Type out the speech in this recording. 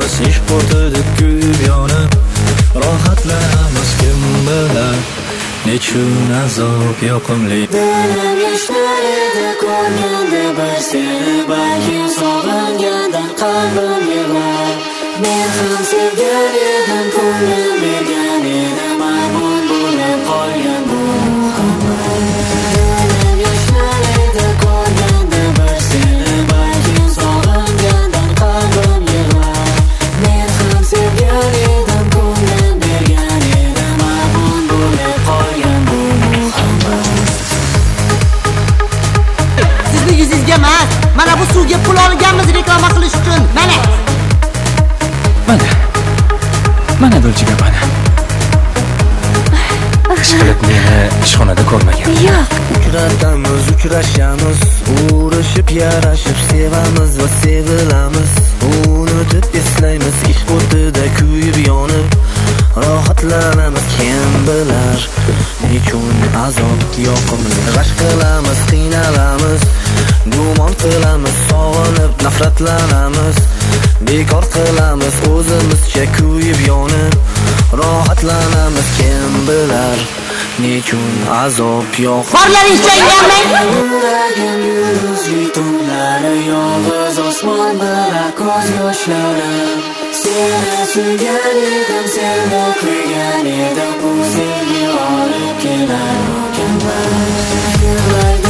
qiynalamiz, ishq o'tida kuyib yonib rohatlanamiz. Kim bilar nechun azob yoqimli. Dilim yashnar edi ko'rganda bir seni, balki sog'ingandan qalbim yig'lar. Men ham sevgan edim, ko'nglim bergan edim, maymun bo'lib qolgan bu muhabbat. Dilim yashnar edi ko'rganda bir seni, balki sog'ingandan qalbim yig'lar. Men ham sevgan edim, ko'nglim bergan edim, maymun bo'lib qolgan bu muhabbat. Sizni yuzingizga emas, mana bu suvga pul olganmiz reklama qilish uchun. Mana Dolce Gabbana. Ishqilib meni ishxonada ko'rmagan. Yo'q. Uchrashamiz, urushib, yarashib, sevamiz va sevilamiz. Unutib eslaymiz, ishq o'tida kuyib yonib rohatlanamiz. Kim bilar nechun azob yoqimli. G'ash qilamiz, qiynalamiz, gumon qilamiz, sog'inib nafratlanamiz. Bekor qilamiz o'zimizcha kuyib yonib rohatlanamiz. Kim bilar nechun azob yoqimli. Borlaringcha yangamang. Yuragim yulduzli tunlari, yolg'iz osmon bilan ko'z yoshlarim. Seni suygan edim, seni kuygan edim, bu sevgi olib kelar mukammal.